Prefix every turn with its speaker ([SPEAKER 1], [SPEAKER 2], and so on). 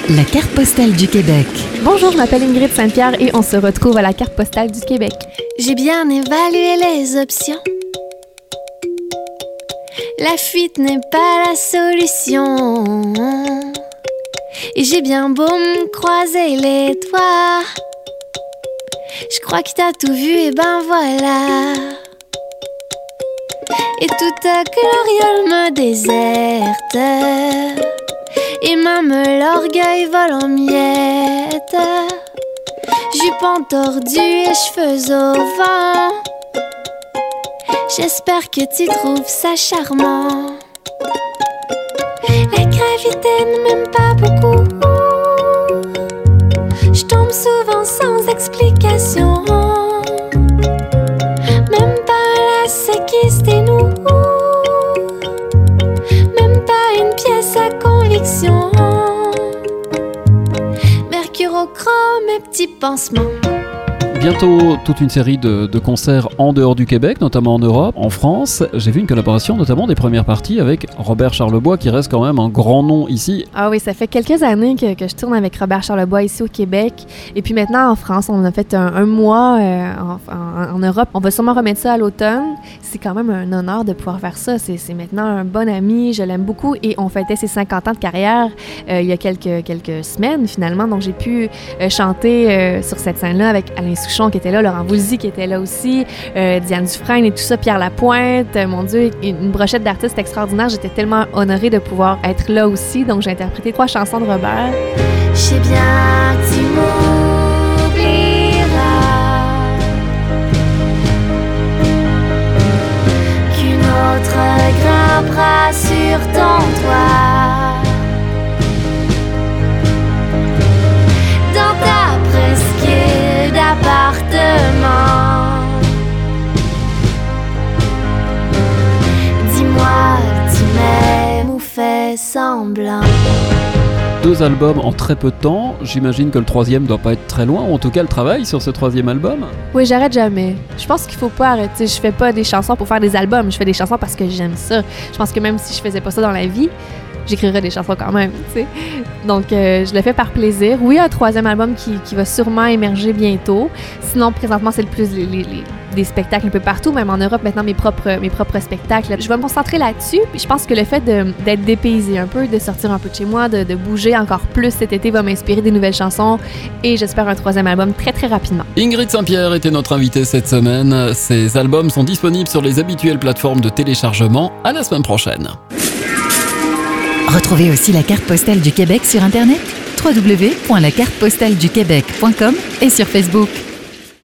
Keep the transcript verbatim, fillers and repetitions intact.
[SPEAKER 1] La carte postale du Québec.
[SPEAKER 2] Bonjour, je m'appelle Ingrid Saint-Pierre et on se retrouve à la carte postale du Québec.
[SPEAKER 3] J'ai bien évalué les options. La fuite n'est pas la solution. Et j'ai bien beau me croiser les doigts. Je crois que t'as tout vu et ben voilà. Et toute ta gloriole me déserte. Et même l'orgueil vole en miettes. Jupon tordu et cheveux au vent. J'espère que tu trouves ça charmant. La gravité ne m'aime pas beaucoup. Je tombe souvent sans explication. Même pas la séquisse des nous. Même pas une pièce à conviction. Mercurochrome et petits pansements.
[SPEAKER 4] Bientôt toute une série de, de concerts en dehors du Québec, notamment en Europe, en France. J'ai vu une collaboration notamment des premières parties avec Robert Charlebois qui reste quand même un grand nom ici.
[SPEAKER 2] Ah oui, ça fait quelques années que, que je tourne avec Robert Charlebois ici au Québec. Et puis maintenant en France, on a fait un, un mois euh, en, en, en Europe. On va sûrement remettre ça à l'automne. C'est quand même un honneur de pouvoir faire ça. C'est, c'est maintenant un bon ami, je l'aime beaucoup. Et on fêtait ses cinquante ans de carrière euh, il y a quelques, quelques semaines finalement. Donc j'ai pu euh, chanter euh, sur cette scène-là avec Alain Souchon qui était là, Laurent Voulzy qui était là aussi, euh, Diane Dufresne et tout ça, Pierre Lapointe, euh, mon Dieu, une brochette d'artistes extraordinaires. J'étais tellement honorée de pouvoir être là aussi, donc j'ai interprété trois chansons de Robert.
[SPEAKER 3] Je sais bien que tu m'oublieras, qu'une autre grimpera sur ton toit, dans ta presqu'île d'appartement. Dis-moi que tu m'aimes ou fais semblant.
[SPEAKER 4] Deux albums en très peu de temps. J'imagine que le troisième doit pas être très loin, ou en tout cas le travail sur ce troisième album.
[SPEAKER 2] Oui, j'arrête jamais. Je pense qu'il faut pas arrêter. Je fais pas des chansons pour faire des albums. Je fais des chansons parce que j'aime ça. Je pense que même si je faisais pas ça dans la vie, j'écrirais des chansons quand même, tu sais. Donc, euh, je le fais par plaisir. Oui, un troisième album qui, qui va sûrement émerger bientôt. Sinon, présentement, c'est le plus les, les, les, des spectacles un peu partout, même en Europe, maintenant, mes propres, mes propres spectacles. Je vais me concentrer là-dessus. Puis je pense que le fait de, d'être dépaysé un peu, de sortir un peu de chez moi, de, de bouger encore plus cet été va m'inspirer des nouvelles chansons et j'espère un troisième album très, très rapidement.
[SPEAKER 4] Ingrid Saint-Pierre était notre invitée cette semaine. Ses albums sont disponibles sur les habituelles plateformes de téléchargement. À la semaine prochaine.
[SPEAKER 1] Retrouvez aussi la carte postale du Québec sur Internet, w w w point la carte postale du québec point com et sur Facebook.